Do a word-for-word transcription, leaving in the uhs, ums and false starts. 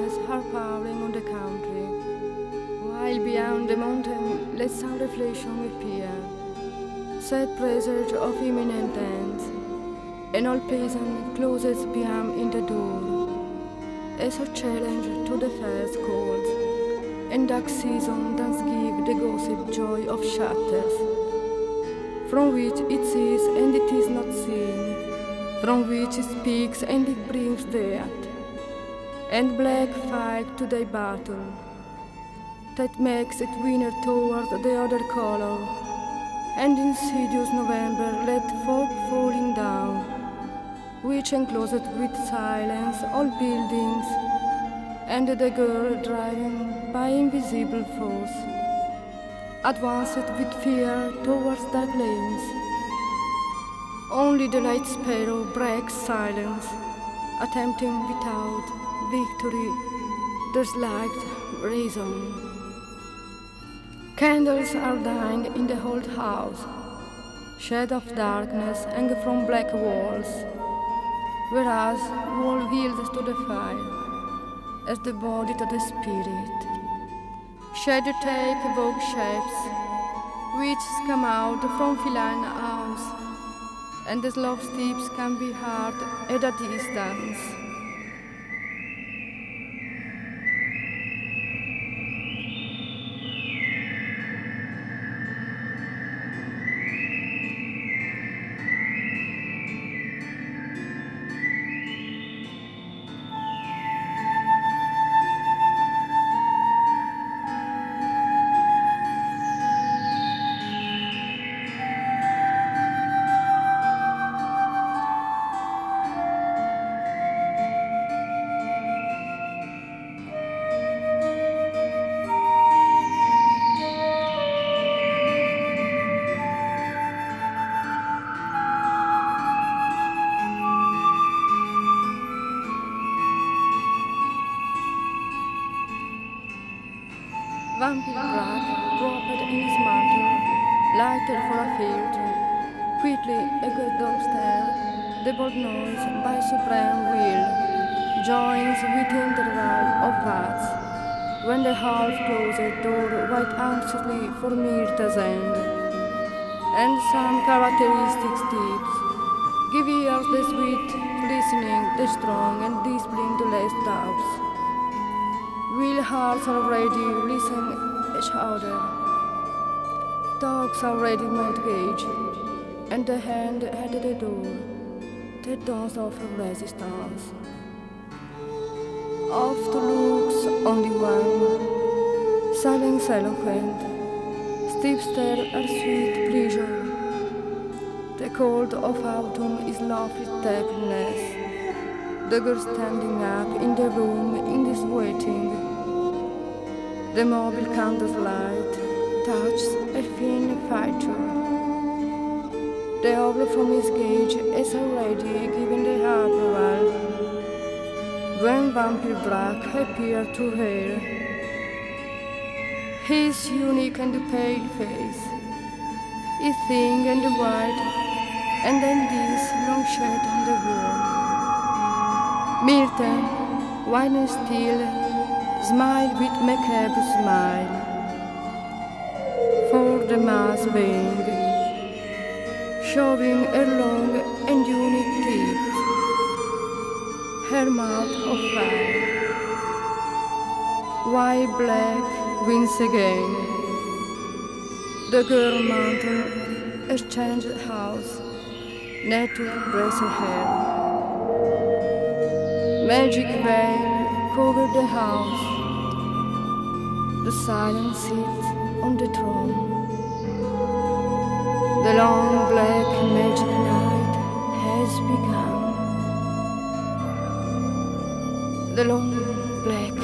darkness are falling on the country, while beyond the mountain let some reflection appear, sad presage of imminent end, and all peasant closes behind in the door, as a challenge to the first cold, and dark season does give the gossip joy of shatters, from which it sees and it is not seen, from which it speaks and it brings death, and black fight to thy battle, that makes it winner toward the other color, and insidious November let fog falling down, which enclosed with silence all buildings, and the girl driven by invisible foes, advanced with fear towards dark lanes. Only the light sparrow breaks silence, attempting without victory the slight reason. Candles are dying in the old house, shed of darkness hang from black walls, whereas wall yields to the fire, as the body to the spirit. Shadow take vogue shapes, which come out from feline house, and the slow steps can be heard at a distance. Vampire Bragg dropped in his mantle, lighted for a field. Quickly echoed downstairs, the bold noise by supreme will joins with the interval of rats, when the half-closed door wait anxiously for Myrta's end, and some characteristic steps give ears the sweet, listening, the strong, and discipline the less doubts. Will hearts already listen each other, dogs already mortgaged, and the hand at the door, the dawns of resistance. Oft looks only one, silence eloquent, steps there are sweet pleasure. The cold of autumn is lovely tepidness. The girl standing up in the room in this waiting. The mobile candle's light touches a thin feature. The oval from his gauge is already given the approval. When Vampire Bragg appeared to her, his unique and pale face, his thin and white, and then this long shade on the wall. Myrta, white and still, smiled with macabre smile, for the mass being, showing her long and unique teeth, her mouth of fire, white black wings again. The girl mantle has changed house, nature dress her hair. Magic veil covered the house. The silent sits on the throne. The long black magic night has begun. The long black